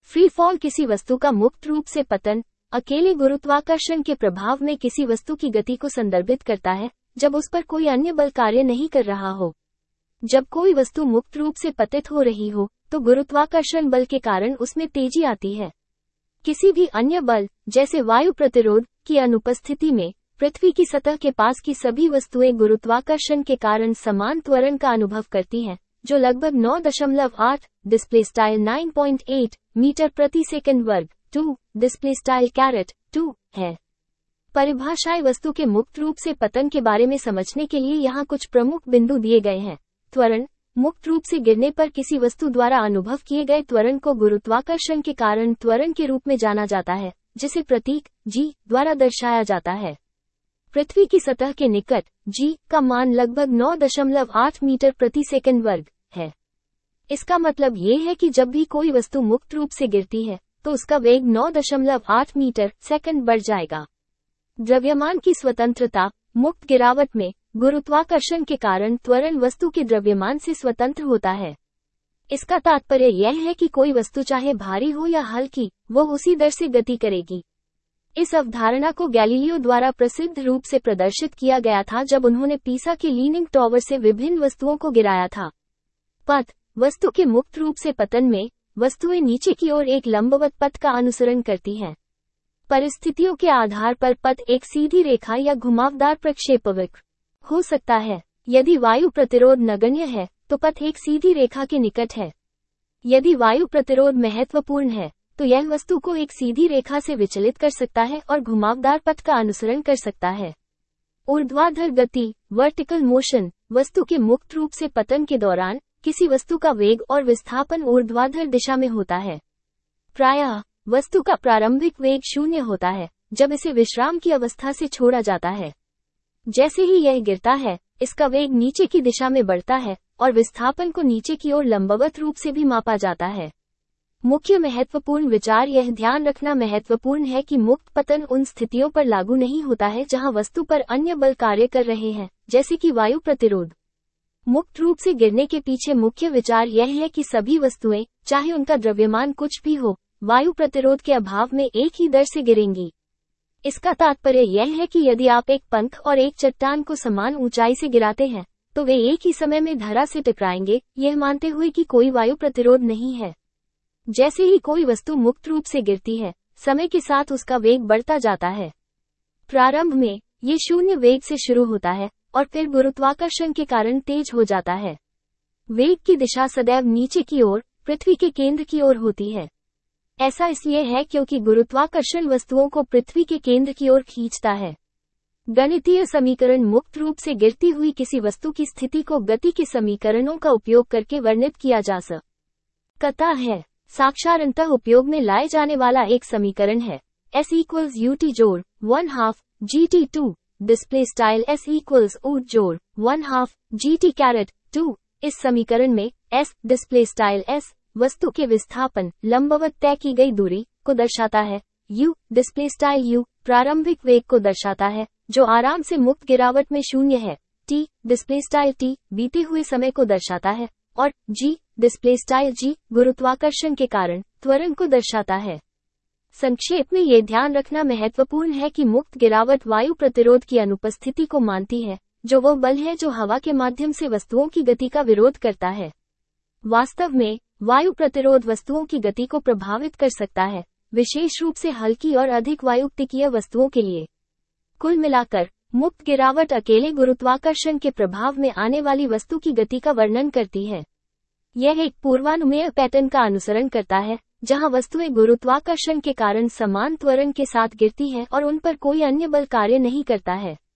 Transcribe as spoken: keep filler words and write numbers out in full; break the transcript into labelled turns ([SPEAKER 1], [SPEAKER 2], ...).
[SPEAKER 1] Free fall किसी वस्तु का मुक्त रूप से पतन अकेले गुरुत्वाकर्षण के प्रभाव में किसी वस्तु की गति को संदर्भित करता है जब उस पर कोई अन्य बल कार्य नहीं कर रहा हो। जब कोई वस्तु मुक्त रूप से पतित हो रही हो तो गुरुत्वाकर्षण बल के कारण उसमें तेजी आती है। किसी भी अन्य बल जैसे वायु प्रतिरोध की अनुपस्थिति में पृथ्वी की सतह के पास की सभी वस्तुएं गुरुत्वाकर्षण के कारण समान त्वरण का अनुभव करती हैं, जो लगभग नौ दशमलव आठ डिस्प्ले स्टाइल नौ पॉइंट आठ मीटर प्रति सेकंड वर्ग two display style caret two है। परिभाषाएं वस्तु के मुक्त रूप से पतन के बारे में समझने के लिए यहाँ कुछ प्रमुख बिंदु दिए गए हैं। त्वरण मुक्त रूप से गिरने पर किसी वस्तु द्वारा अनुभव किए गए त्वरण को गुरुत्वाकर्षण के कारण त्वरण के रूप में जाना जाता है, जिसे प्रतीक जी द्वारा दर्शाया जाता है। पृथ्वी की सतह के निकट जी का मान लगभग नौ दशमलव आठ मीटर प्रति सेकंड वर्ग है। इसका मतलब ये है कि जब भी कोई वस्तु मुक्त रूप से गिरती है तो उसका वेग नौ दशमलव आठ मीटर सेकंड बढ़ जाएगा। द्रव्यमान की स्वतंत्रता मुक्त गिरावट में गुरुत्वाकर्षण के कारण त्वरण वस्तु के द्रव्यमान से स्वतंत्र होता है। इसका तात्पर्य यह है कि कोई वस्तु चाहे भारी हो या हल्की, वो उसी दर से गति करेगी। इस अवधारणा को गैलीलियो द्वारा प्रसिद्ध रूप से प्रदर्शित किया गया था जब उन्होंने पीसा के लीनिंग टॉवर से विभिन्न वस्तुओं को गिराया था। पथ वस्तु के मुक्त रूप से पतन में वस्तुएं नीचे की ओर एक लंबवत पथ का अनुसरण करती हैं। परिस्थितियों के आधार पर पथ एक सीधी रेखा या घुमावदार प्रक्षेपवक्र हो सकता है। यदि वायु प्रतिरोध नगण्य है तो पथ एक सीधी रेखा के निकट है। यदि वायु प्रतिरोध महत्वपूर्ण है तो यह वस्तु को एक सीधी रेखा से विचलित कर सकता है और घुमावदार पथ का अनुसरण कर सकता है। ऊर्ध्वाधर गति वर्टिकल मोशन वस्तु के मुक्त रूप से पतन के दौरान किसी वस्तु का वेग और विस्थापन ऊर्ध्वाधर दिशा में होता है। प्रायः वस्तु का प्रारंभिक वेग शून्य होता है जब इसे विश्राम की अवस्था से छोड़ा जाता है। जैसे ही यह गिरता है, इसका वेग नीचे की दिशा में बढ़ता है और विस्थापन को नीचे की ओर लंबवत रूप से भी मापा जाता है। मुख्य महत्वपूर्ण विचार यह ध्यान रखना महत्वपूर्ण है कि मुक्त पतन उन स्थितियों पर लागू नहीं होता है जहां वस्तु पर अन्य बल कार्य कर रहे हैं, जैसे कि वायु प्रतिरोध। मुक्त रूप से गिरने के पीछे मुख्य विचार यह है कि सभी वस्तुएं, चाहे उनका द्रव्यमान कुछ भी हो, वायु प्रतिरोध के अभाव में एक ही दर से गिरेंगी। इसका तात्पर्य यह है कि यदि आप एक पंख और एक चट्टान को समान ऊंचाई से गिराते हैं तो वे एक ही समय में धरा से टकराएंगे, यह मानते हुए कि कोई वायु प्रतिरोध नहीं है। जैसे ही कोई वस्तु मुक्त रूप से गिरती है, समय के साथ उसका वेग बढ़ता जाता है। प्रारंभ में ये शून्य वेग से शुरू होता है और फिर गुरुत्वाकर्षण के कारण तेज हो जाता है। वेग की दिशा सदैव नीचे की ओर, पृथ्वी के केंद्र की ओर होती है। ऐसा इसलिए है क्योंकि गुरुत्वाकर्षण वस्तुओं को पृथ्वी के केंद्र की ओर खींचता है। गणितीय समीकरण मुक्त रूप से गिरती हुई किसी वस्तु की स्थिति को गति के समीकरणों का उपयोग करके वर्णित किया जा सकता है। साक्षात्तः उपयोग में लाए जाने वाला एक समीकरण है S इक्वल्स यू टी जोड़ one half G T two display style S equals ऊर्ज जोड़ one half G T caret two. इस समीकरण में S डिस्प्ले स्टाइल S वस्तु के विस्थापन लंबवत तय की गई दूरी को दर्शाता है। U डिस्प्ले स्टाइल U प्रारंभिक वेग को दर्शाता है जो आराम से मुक्त गिरावट में शून्य है। T डिस्प्ले स्टाइल T बीते हुए समय को दर्शाता है और G डिस्प्ले स्टाइल G गुरुत्वाकर्षण के कारण त्वरण को दर्शाता है। संक्षेप में ये ध्यान रखना महत्वपूर्ण है कि मुक्त गिरावट वायु प्रतिरोध की अनुपस्थिति को मानती है, जो वो बल है जो हवा के माध्यम से वस्तुओं की गति का विरोध करता है। वास्तव में वायु प्रतिरोध वस्तुओं की गति को प्रभावित कर सकता है, विशेष रूप से हल्की और अधिक वायुक्तिकीय वस्तुओं के लिए। कुल मिलाकर मुक्त गिरावट अकेले गुरुत्वाकर्षण के प्रभाव में आने वाली वस्तु की गति का वर्णन करती है। यह एक पूर्वानुमेय पैटर्न का अनुसरण करता है जहां वस्तुएं गुरुत्वाकर्षण के कारण समान त्वरण के साथ गिरती हैं और उन पर कोई अन्य बल कार्य नहीं करता है।